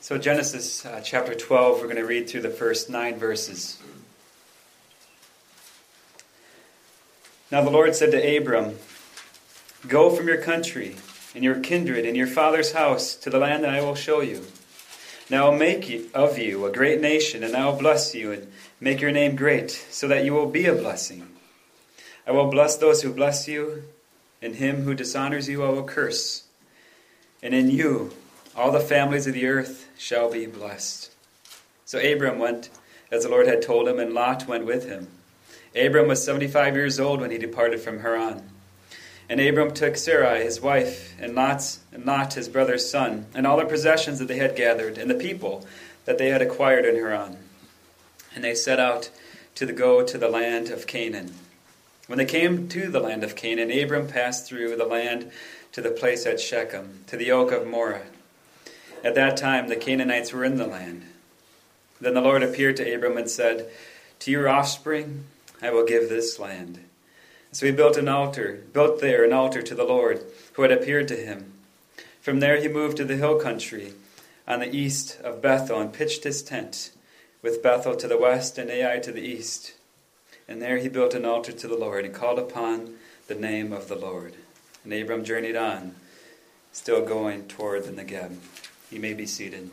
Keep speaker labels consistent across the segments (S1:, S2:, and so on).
S1: So Genesis chapter 12, we're going to read through the first 9 verses. Now the Lord said to Abram, "Go from your country and your kindred and your father's house to the land that I will show you. And I will make of you a great nation, and I will bless you and make your name great, so that you will be a blessing. I will bless those who bless you, and him who dishonors you I will curse. And in you all the families of the earth shall be blessed." So Abram went as the Lord had told him, and Lot went with him. Abram was 75 years old when he departed from Haran. And Abram took Sarai his wife, and Lot his brother's son, and all the possessions that they had gathered, and the people that they had acquired in Haran. And they set out to go to the land of Canaan. When they came to the land of Canaan, Abram passed through the land to the place at Shechem, to the oak of Moreh. At that time the Canaanites were in the land. Then the Lord appeared to Abram and said, "To your offspring I will give this land." So he built there an altar to the Lord, who had appeared to him. From there he moved to the hill country on the east of Bethel and pitched his tent, with Bethel to the west and Ai to the east. And there he built an altar to the Lord and called upon the name of the Lord. And Abram journeyed on, still going toward the Negeb. You may be seated.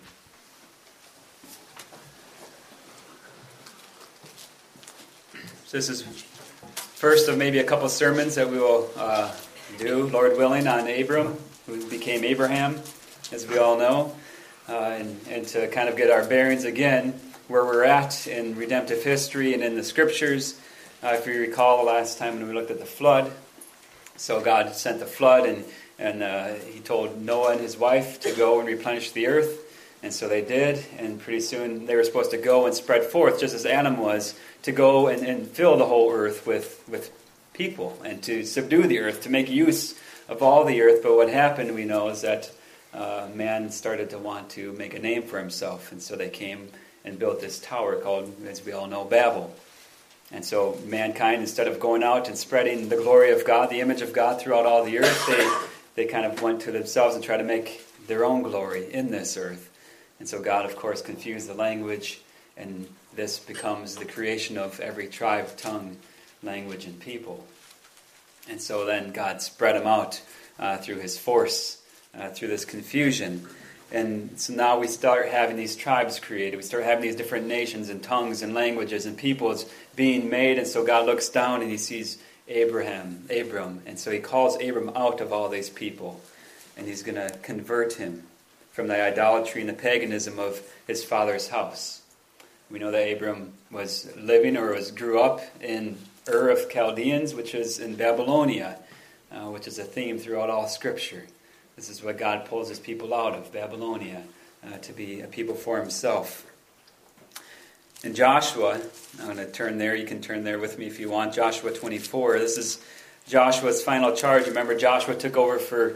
S1: So this is first of maybe a couple sermons that we will do, Lord willing, on Abram, who became Abraham, as we all know, and to kind of get our bearings again, where we're at in redemptive history and in the Scriptures. If you recall the last time when we looked at the flood, so God sent the flood, and he told Noah and his wife to go and replenish the earth. And so they did, and pretty soon they were supposed to go and spread forth, just as Adam was, to go and fill the whole earth with people, and to subdue the earth, to make use of all the earth. But what happened, we know, is that man started to want to make a name for himself, and so they came and built this tower called, as we all know, Babel. And so mankind, instead of going out and spreading the glory of God, the image of God throughout all the earth, they kind of went to themselves and tried to make their own glory in this earth. And so God, of course, confused the language, and this becomes the creation of every tribe, tongue, language, and people. And so then God spread them out through his force, through this confusion. And so now we start having these tribes created. We start having these different nations and tongues and languages and peoples being made. And so God looks down and he sees Abram. And so he calls Abram out of all these people. And he's going to convert him from the idolatry and the paganism of his father's house. We know that Abram was living grew up in Ur of Chaldeans, which is in Babylonia, which is a theme throughout all Scripture. This is what God pulls his people out of, Babylonia, to be a people for himself. In Joshua, I'm going to turn there. You can turn there with me if you want. Joshua 24. This is Joshua's final charge. Remember, Joshua took over for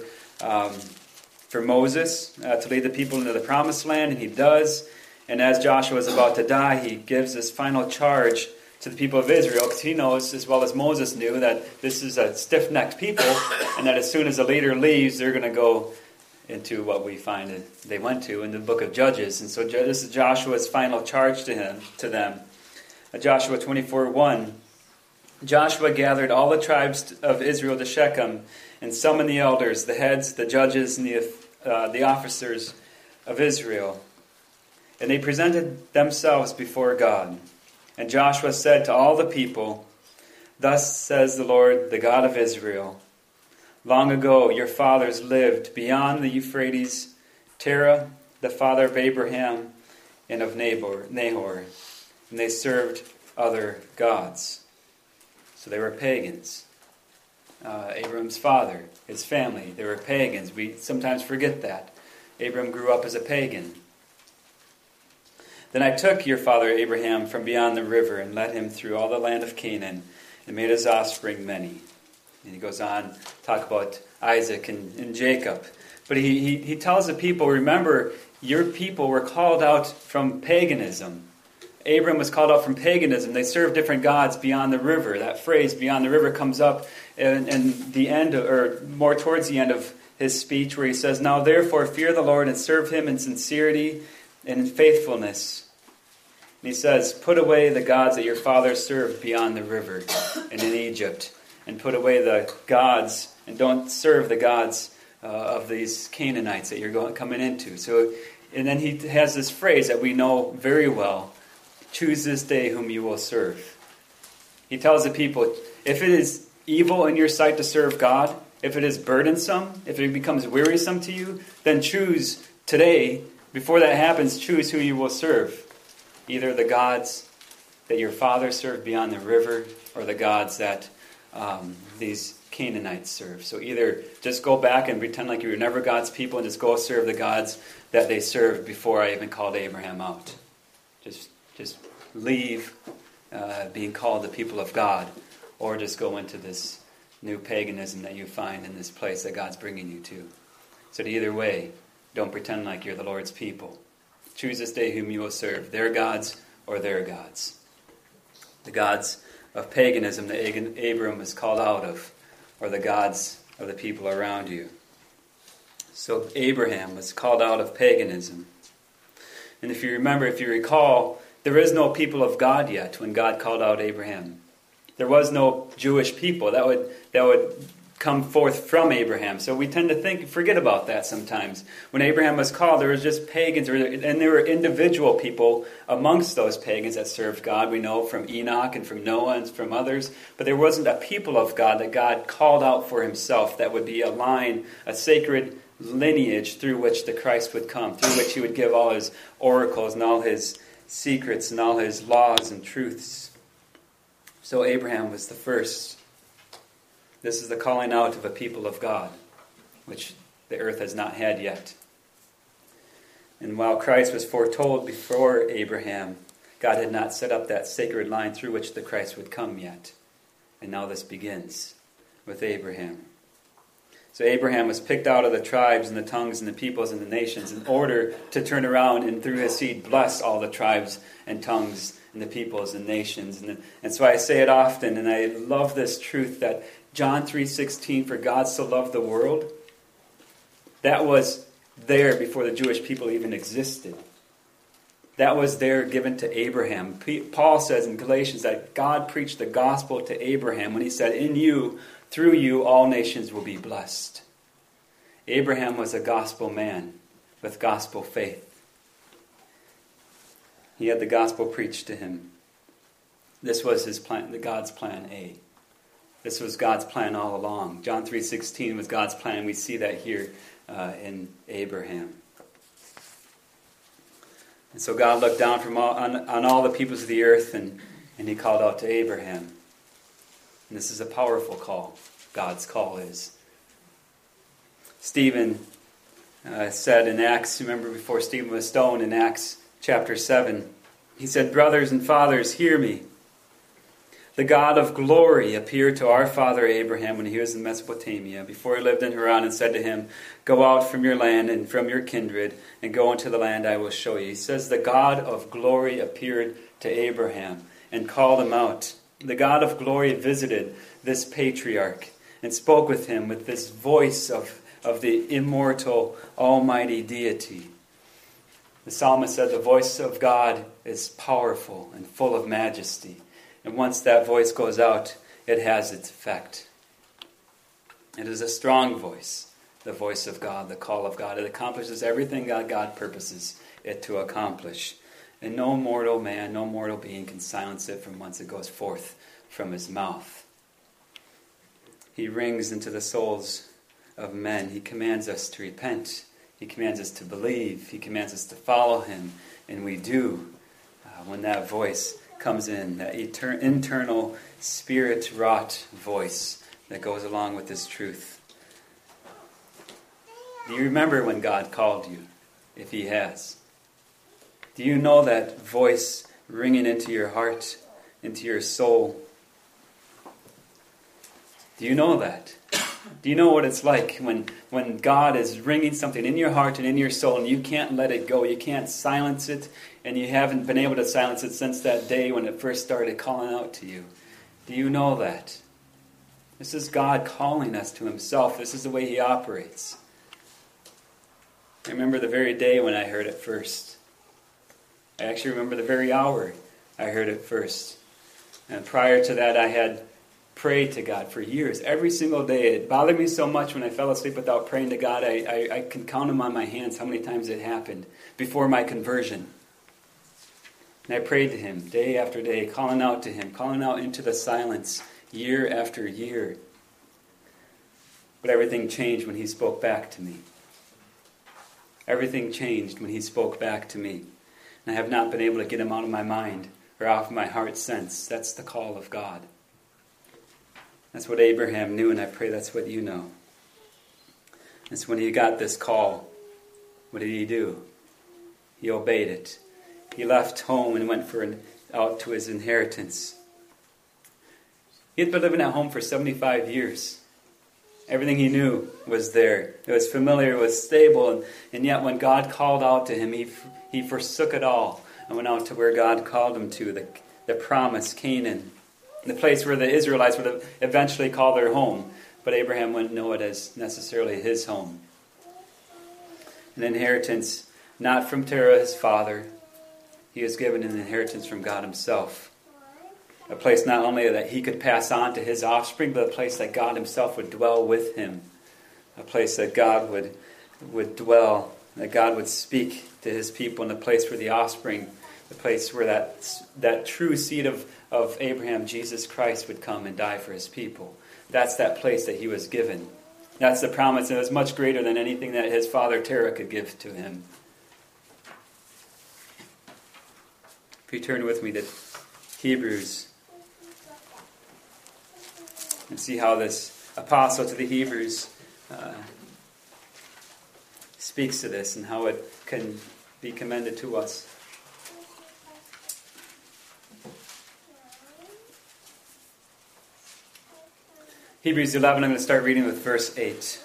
S1: Moses to lead the people into the promised land, and he does. And as Joshua is about to die, he gives this final charge to the people of Israel, because he knows, as well as Moses knew, that this is a stiff-necked people, and that as soon as the leader leaves, they're going to go into what we find they went to in the book of Judges. And so this is Joshua's final charge to them. Joshua 24:1. Joshua gathered all the tribes of Israel to Shechem, and summoned the elders, the heads, the judges, and the officers of Israel. And they presented themselves before God. And Joshua said to all the people, "Thus says the Lord, the God of Israel, long ago your fathers lived beyond the Euphrates, Terah, the father of Abraham, and of Nahor, and they served other gods." So they were pagans. Abram's father, his family, they were pagans. We sometimes forget that. Abram grew up as a pagan. "Then I took your father Abraham from beyond the river and led him through all the land of Canaan and made his offspring many." And he goes on to talk about Isaac and Jacob. But he tells the people, remember, your people were called out from paganism. Abram was called out from paganism. They served different gods beyond the river. That phrase, beyond the river, comes up in the end, or more towards the end of his speech, where he says, "Now therefore fear the Lord and serve him in sincerity and in faithfulness. And he says, put away the gods that your fathers served beyond the river and in Egypt, and put away the gods, and don't serve the gods of these Canaanites that you're coming into. So, and then he has this phrase that we know very well, choose this day whom you will serve. He tells the people, if it is evil in your sight to serve God, if it is burdensome, if it becomes wearisome to you, then choose today, before that happens, choose who you will serve. Either the gods that your fathers served beyond the river, or the gods that these Canaanites serve. So either just go back and pretend like you were never God's people and just go serve the gods that they served before I even called Abraham out. Just leave being called the people of God, or just go into this new paganism that you find in this place that God's bringing you to. So either way, don't pretend like you're the Lord's people. Choose this day whom you will serve, their gods or their gods. The gods of paganism that Abram was called out of, or the gods of the people around you. So Abraham was called out of paganism. And if you recall, there is no people of God yet when God called out Abraham. There was no Jewish people that would come forth from Abraham. So we tend to forget about that sometimes. When Abraham was called, there was just pagans, and there were individual people amongst those pagans that served God. We know from Enoch and from Noah and from others. But there wasn't a people of God that God called out for himself that would be a line, a sacred lineage through which the Christ would come, through which he would give all his oracles and all his secrets and all his laws and truths. So Abraham was the first. This is the calling out of a people of God, which the earth has not had yet. And while Christ was foretold before Abraham, God had not set up that sacred line through which the Christ would come yet. And now this begins with Abraham. So Abraham was picked out of the tribes and the tongues and the peoples and the nations in order to turn around and through his seed bless all the tribes and tongues and the peoples and nations. And so I say it often, and I love this truth that John 3:16, for God so loved the world, that was there before the Jewish people even existed. That was there given to Abraham. Paul says in Galatians that God preached the gospel to Abraham when he said, in you, through you, all nations will be blessed. Abraham was a gospel man with gospel faith. He had the gospel preached to him. This was his plan, God's plan A. This was God's plan all along. John 3:16 was God's plan. We see that here in Abraham. And so God looked down on all the peoples of the earth, and he called out to Abraham. And this is a powerful call. God's call is. Stephen said in Acts, remember before Stephen was stoned in Acts chapter 7, he said, brothers and fathers, hear me. The God of glory appeared to our father Abraham when he was in Mesopotamia, before he lived in Haran, and said to him, go out from your land and from your kindred, and go into the land I will show you. He says the God of glory appeared to Abraham and called him out. The God of glory visited this patriarch and spoke with him with this voice of the immortal, almighty deity. The psalmist said the voice of God is powerful and full of majesty. And once that voice goes out, it has its effect. It is a strong voice, the voice of God, the call of God. It accomplishes everything God purposes it to accomplish. And no mortal man, no mortal being can silence it from once it goes forth from his mouth. He rings into the souls of men. He commands us to repent. He commands us to believe. He commands us to follow him. And we do when that voice comes in, that internal spirit-wrought voice that goes along with this truth. Do you remember when God called you, if he has? Do you know that voice ringing into your heart, into your soul? Do you know that? Do you know what it's like when God is ringing something in your heart and in your soul and you can't let it go, you can't silence it, and you haven't been able to silence it since that day when it first started calling out to you? Do you know that? This is God calling us to himself. This is the way he operates. I remember the very day when I heard it first. I actually remember the very hour I heard it first. And prior to that, I had prayed to God for years, every single day. It bothered me so much when I fell asleep without praying to God. I can count them on my hands how many times it happened before my conversion. And I prayed to Him day after day, calling out to Him, calling out into the silence year after year. But everything changed when He spoke back to me. Everything changed when He spoke back to me. And I have not been able to get Him out of my mind or off my heart since. That's the call of God. That's what Abraham knew, and I pray that's what you know. And so when he got this call, what did he do? He obeyed it. He left home and went out to his inheritance. He had been living at home for 75 years. Everything he knew was there. It was familiar, it was stable, and yet when God called out to him, he forsook it all and went out to where God called him to, the promised Canaan, the place where the Israelites would eventually call their home. But Abraham wouldn't know it as necessarily his home. An inheritance not from Terah, his father. He was given an inheritance from God Himself. A place not only that he could pass on to his offspring, but a place that God Himself would dwell with him. A place that God would dwell, that God would speak to His people, and a place where the offspring, the place where that true seed of Abraham, Jesus Christ, would come and die for His people. That's that place that he was given. That's the promise, and it was much greater than anything that his father Terah could give to him. If you turn with me to Hebrews and see how this apostle to the Hebrews speaks to this and how it can be commended to us. Hebrews 11, I'm going to start reading with verse 8.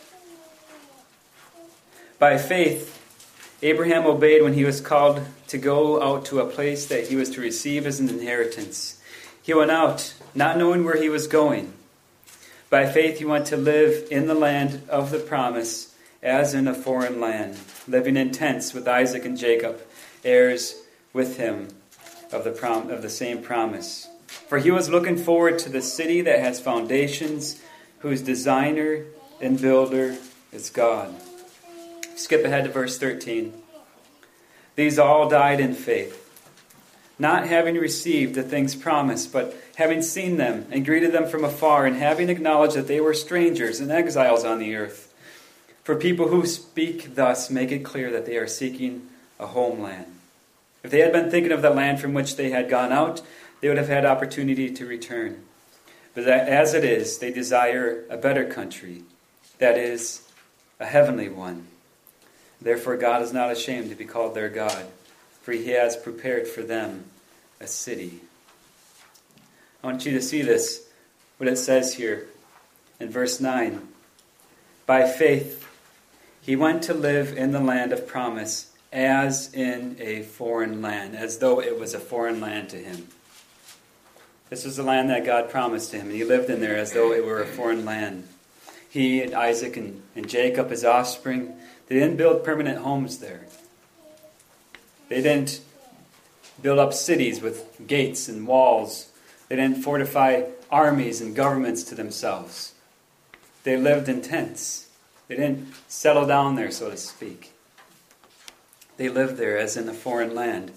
S1: By faith, Abraham obeyed when he was called to go out to a place that he was to receive as an inheritance. He went out, not knowing where he was going. By faith, he went to live in the land of the promise, as in a foreign land, living in tents with Isaac and Jacob, heirs with him of the same promise. For he was looking forward to the city that has foundations, whose designer and builder is God. Skip ahead to verse 13. These all died in faith, not having received the things promised, but having seen them and greeted them from afar, and having acknowledged that they were strangers and exiles on the earth. For people who speak thus make it clear that they are seeking a homeland. If they had been thinking of the land from which they had gone out, they would have had opportunity to return. But as it is, they desire a better country, that is, a heavenly one. Therefore God is not ashamed to be called their God, for He has prepared for them a city. I want you to see this, what it says here in verse 9. By faith, he went to live in the land of promise, as in a foreign land, as though it was a foreign land to him. This was the land that God promised him, and he lived in there as though it were a foreign land. He and Isaac and Jacob, his offspring, they didn't build permanent homes there. They didn't build up cities with gates and walls. They didn't fortify armies and governments to themselves. They lived in tents. They didn't settle down there, so to speak. They lived there as in a foreign land.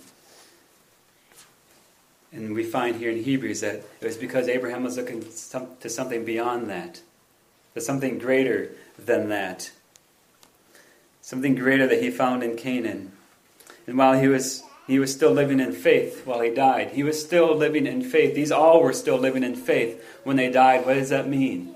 S1: And we find here in Hebrews that it was because Abraham was looking to something beyond that, to something greater than that, something greater that he found in Canaan. And while he was still living in faith while he died, he was still living in faith. These all were still living in faith when they died. What does that mean?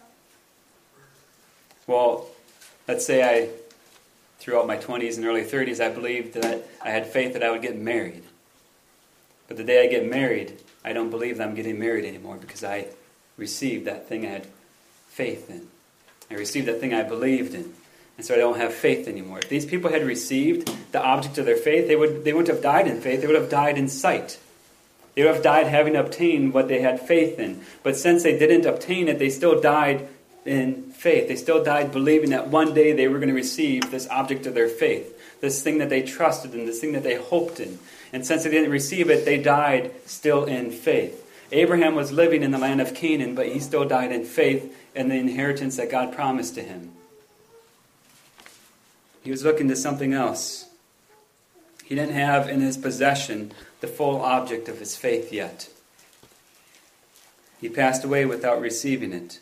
S1: Well, let's say throughout my 20s and early 30s, I believed that I had faith that I would get married. But the day I get married, I don't believe that I'm getting married anymore because I received that thing I had faith in. I received that thing I believed in. And so I don't have faith anymore. If these people had received the object of their faith, they wouldn't have died in faith. They would have died in sight. They would have died having obtained what they had faith in. But since they didn't obtain it, they still died in faith. They still died believing that one day they were going to receive this object of their faith, this thing that they trusted in, this thing that they hoped in. And since they didn't receive it, they died still in faith. Abraham was living in the land of Canaan, but he still died in faith in the inheritance that God promised to him. He was looking to something else. He didn't have in his possession the full object of his faith yet. He passed away without receiving it.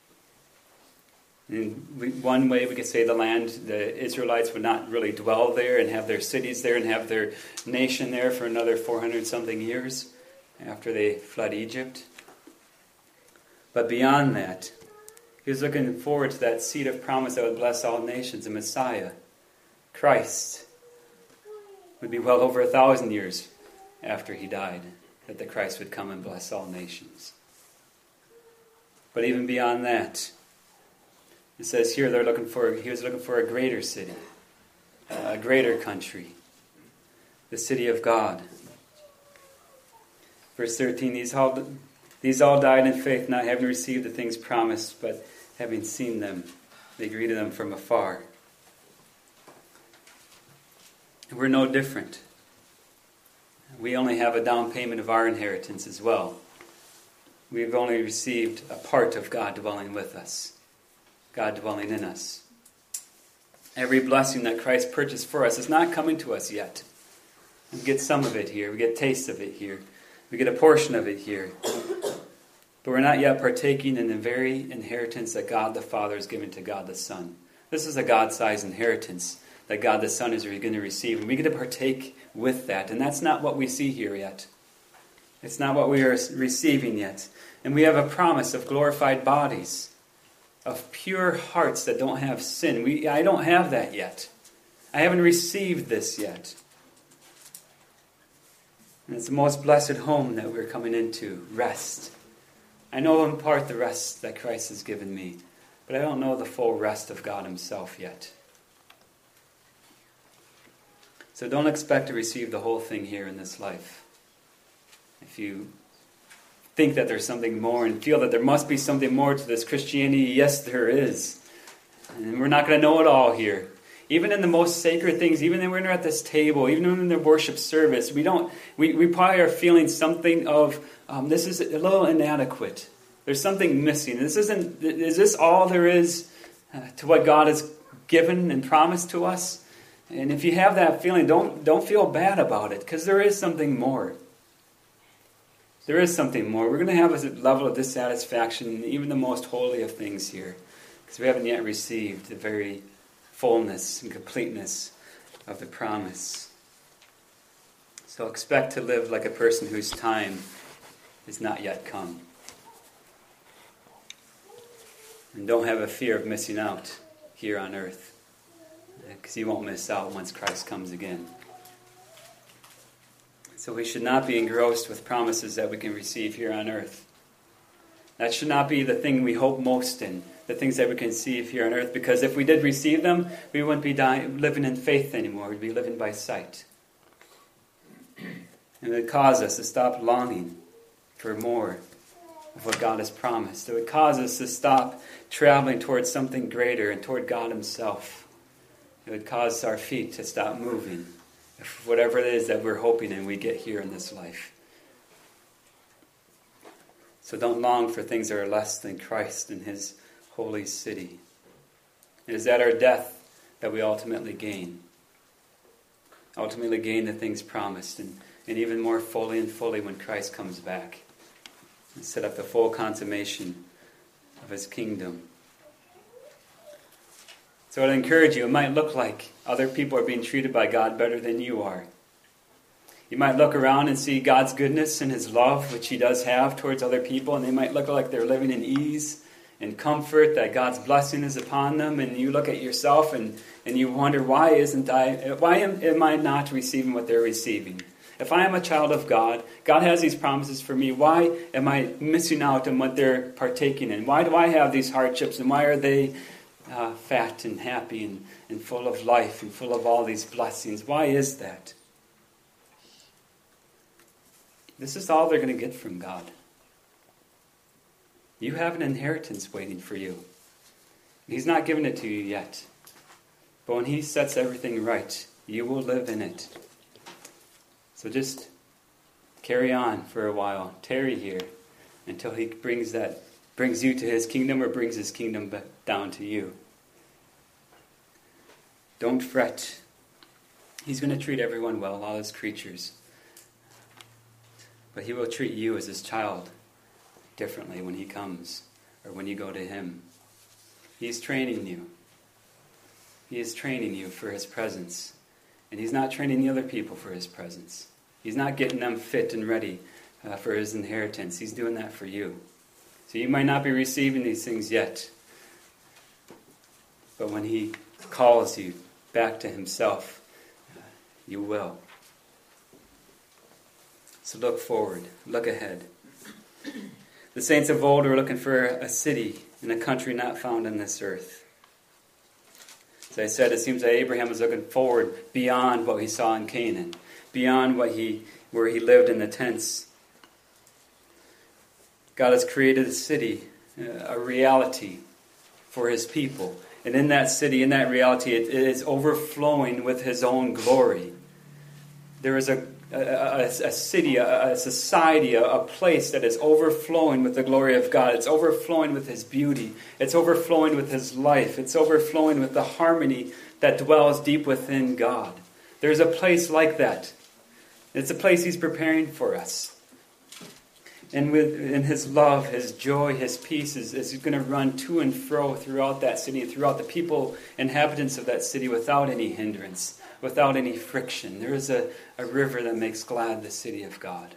S1: In one way we could say the Israelites would not really dwell there and have their cities there and have their nation there for another 400-something years after they fled Egypt. But beyond that, he was looking forward to that seed of promise that would bless all nations, the Messiah, Christ. Would be well over 1,000 years after he died that the Christ would come and bless all nations. But even beyond that, it says here he was looking for a greater city, a greater country, the city of God. Verse 13, these all died in faith, not having received the things promised, but having seen them, they greeted them from afar. We're no different. We only have a down payment of our inheritance as well. We've only received a part of God dwelling with us. God dwelling in us. Every blessing that Christ purchased for us is not coming to us yet. We get some of it here. We get taste of it here. We get a portion of it here. But we're not yet partaking in the very inheritance that God the Father has given to God the Son. This is a God-sized inheritance that God the Son is going to receive. And we get to partake with that. And that's not what we see here yet. It's not what we are receiving yet. And we have a promise of glorified bodies, of pure hearts that don't have sin. I don't have that yet. I haven't received this yet. And it's the most blessed home that we're coming into, rest. I know in part the rest that Christ has given me, but I don't know the full rest of God himself yet. So don't expect to receive the whole thing here in this life. If you think that there's something more and feel that there must be something more to this Christianity, yes, there is. And we're not going to know it all here. Even in the most sacred things, even when we're at this table, even in the worship service, we probably are feeling something of, this is a little inadequate. There's something missing. Is this all there is to what God has given and promised to us? And if you have that feeling, don't feel bad about it, because there is something more. There is something more. We're going to have a level of dissatisfaction in even the most holy of things here, because we haven't yet received the very fullness and completeness of the promise. So expect to live like a person whose time is not yet come. And don't have a fear of missing out here on earth, because you won't miss out once Christ comes again. So we should not be engrossed with promises that we can receive here on earth. That should not be the thing we hope most in, the things that we can receive here on earth, because if we did receive them, we wouldn't be living in faith anymore. We'd be living by sight. And it would cause us to stop longing for more of what God has promised. It would cause us to stop traveling towards something greater and toward God himself. It would cause our feet to stop moving, whatever it is that we're hoping and we get here in this life. So don't long for things that are less than Christ and his holy city. It is at our death that we ultimately gain. Ultimately gain the things promised, and even more fully and fully when Christ comes back and set up the full consummation of his kingdom. So I'd encourage you, it might look like other people are being treated by God better than you are. You might look around and see God's goodness and his love, which he does have towards other people, and they might look like they're living in ease and comfort, that God's blessing is upon them, and you look at yourself and you wonder, why am I not receiving what they're receiving? If I am a child of God, God has these promises for me, why am I missing out on what they're partaking in? Why do I have these hardships, and why are they fat and happy and full of life and full of all these blessings? Why is that? This is all they're going to get from God. You have an inheritance waiting for you. He's not given it to you yet. But when he sets everything right, you will live in it. So just carry on for a while. Tarry here until he brings you to his kingdom, or brings his kingdom back down to you. Don't fret. He's going to treat everyone well, all his creatures. But he will treat you as his child differently when he comes, or when you go to him. He's training you. He is training you for his presence. And he's not training the other people for his presence. He's not getting them fit and ready for his inheritance. He's doing that for you. So you might not be receiving these things yet. But when he calls you back to himself, you will. So look forward. Look ahead. The saints of old were looking for a city in a country not found on this earth. As I said, it seems that Abraham was looking forward beyond what he saw in Canaan, beyond where he lived in the tents. God has created a city, a reality for his people. And in that city, in that reality, it is overflowing with his own glory. There is a city, a society, a place that is overflowing with the glory of God. It's overflowing with his beauty. It's overflowing with his life. It's overflowing with the harmony that dwells deep within God. There's a place like that. It's a place he's preparing for us. And in his love, his joy, his peace is going to run to and fro throughout that city, throughout the people, inhabitants of that city, without any hindrance, without any friction. There is a river that makes glad the city of God.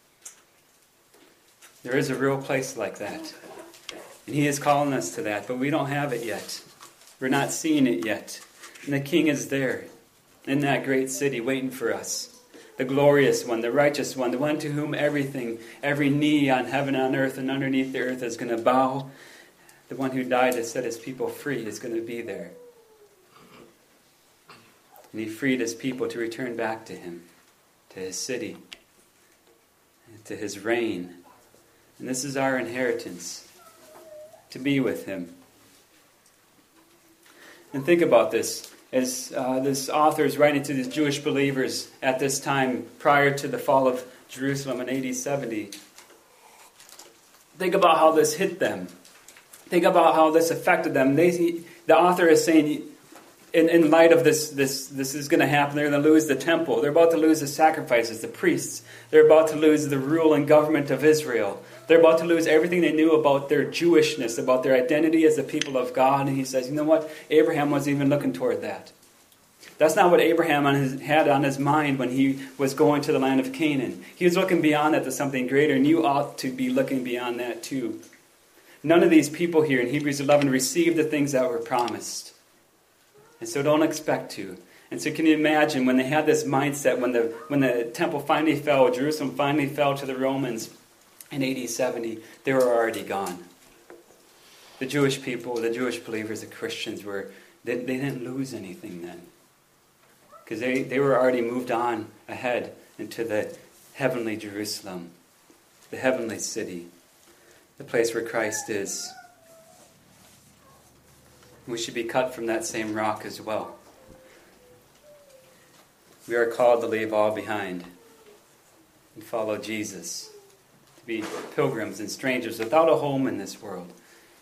S1: There is a real place like that. And he is calling us to that, but we don't have it yet. We're not seeing it yet. And the King is there, in that great city, waiting for us. The glorious one, the righteous one, the one to whom every knee on heaven, on earth, and underneath the earth is going to bow. The one who died to set his people free is going to be there. And he freed his people to return back to him, to his city, to his reign. And this is our inheritance, to be with him. And think about this. As this author is writing to these Jewish believers at this time, prior to the fall of Jerusalem in AD 70, think about how this hit them. Think about how this affected them. The author is saying, in light of this is going to happen. They're going to lose the temple. They're about to lose the sacrifices, the priests. They're about to lose the rule and government of Israel. They're about to lose everything they knew about their Jewishness, about their identity as the people of God. And he says, you know what? Abraham wasn't even looking toward that. That's not what Abraham had on his mind when he was going to the land of Canaan. He was looking beyond that to something greater, and you ought to be looking beyond that too. None of these people here in Hebrews 11 received the things that were promised. And so don't expect to. And so can you imagine when they had this mindset, when the temple finally fell, Jerusalem finally fell to the Romans in AD 70, they were already gone. The Jewish people, the Jewish believers, the Christians, they didn't lose anything then. Because they were already moved on ahead into the heavenly Jerusalem, the heavenly city, the place where Christ is. We should be cut from that same rock as well. We are called to leave all behind and follow Jesus, to be pilgrims and strangers without a home in this world.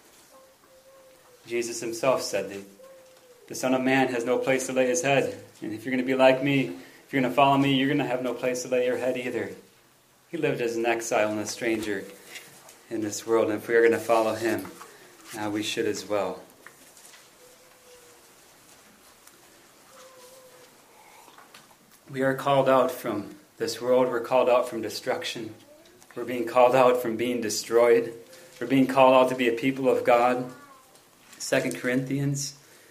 S1: Jesus himself said that the Son of Man has no place to lay his head. And if you're going to be like me, if you're going to follow me, you're going to have no place to lay your head either. He lived as an exile and a stranger in this world. And if we are going to follow him, we should as well. We are called out from this world. We're called out from destruction. We're being called out from being destroyed. We're being called out to be a people of God. 2 Corinthians,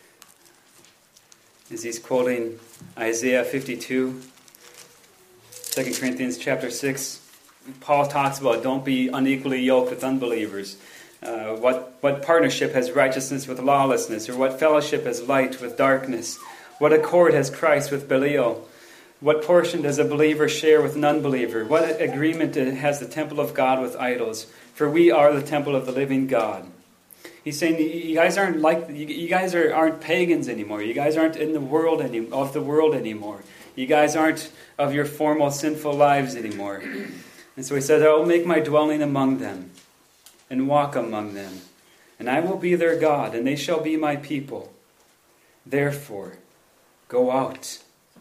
S1: as he's quoting Isaiah 52, 2 Corinthians chapter 6, Paul talks about don't be unequally yoked with unbelievers. What partnership has righteousness with lawlessness? Or what fellowship has light with darkness? What accord has Christ with Belial? What portion does a believer share with an unbeliever? What agreement has the temple of God with idols? For we are the temple of the living God. He's saying you guys aren't aren't pagans anymore. You guys aren't in the world anymore. You guys aren't of your former sinful lives anymore. And so he says, I will make my dwelling among them and walk among them. And I will be their God, and they shall be my people. Therefore, go out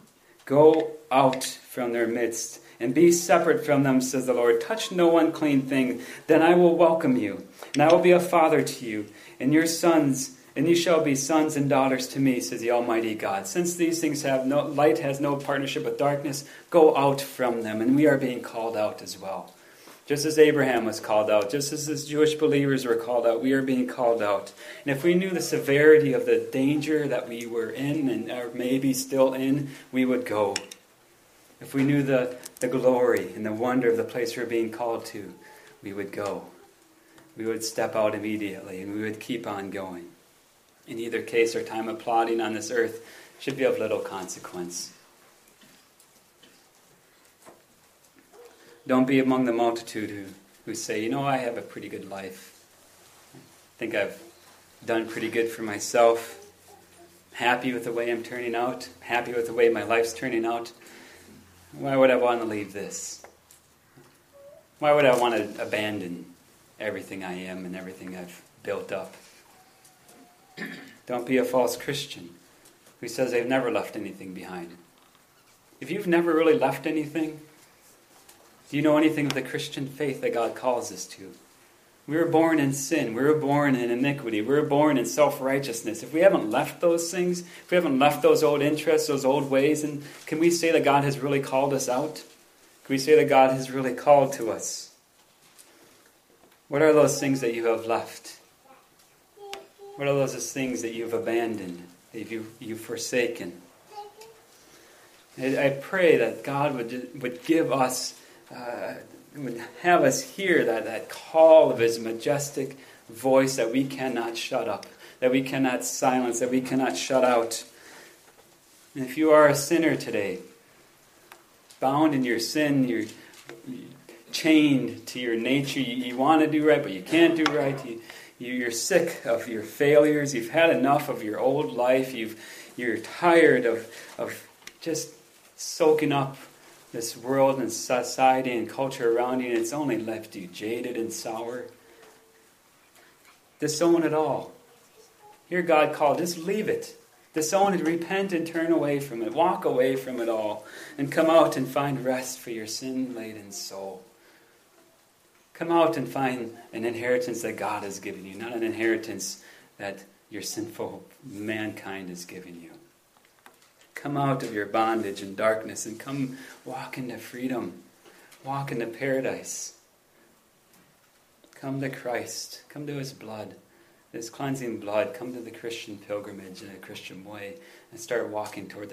S1: from their midst, and be separate from them, says the Lord. Touch no unclean thing, then I will welcome you, and I will be a father to you, and your sons, and you shall be sons and daughters to me, says the Almighty God. Since these things light has no partnership with darkness, go out from them, and we are being called out as well. Just as Abraham was called out, just as his Jewish believers were called out, we are being called out. And if we knew the severity of the danger that we were in, and or maybe still in, we would go. If we knew the glory and the wonder of the place we're being called to, we would go. We would step out immediately, and we would keep on going. In either case, our time of plodding on this earth should be of little consequence. Don't be among the multitude who say, I have a pretty good life. I think I've done pretty good for myself. Happy with the way I'm turning out. Happy with the way my life's turning out. Why would I want to leave this? Why would I want to abandon everything I am and everything I've built up? Don't be a false Christian who says they've never left anything behind. If you've never really left anything, do you know anything of the Christian faith that God calls us to? We were born in sin. We were born in iniquity. We were born in self-righteousness. If we haven't left those things, if we haven't left those old interests, those old ways, and can we say that God has really called us out? Can we say that God has really called to us? What are those things that you have left? What are those things that you've abandoned, that you've forsaken? I pray that God would give us, would have us hear that call of His majestic voice that we cannot shut up, that we cannot silence, that we cannot shut out. And if you are a sinner today, bound in your sin, you're chained to your nature, you want to do right, but you can't do right, you're sick of your failures, you've had enough of your old life, you're tired of just soaking up this world and society and culture around you, and it's only left you jaded and sour. Disown it all. Hear God call, just leave it. Disown it, repent and turn away from it. Walk away from it all and come out and find rest for your sin-laden soul. Come out and find an inheritance that God has given you, not an inheritance that your sinful mankind has given you. Come out of your bondage and darkness and come walk into freedom. Walk into paradise. Come to Christ. Come to His blood. His cleansing blood. Come to the Christian pilgrimage in a Christian way and start walking toward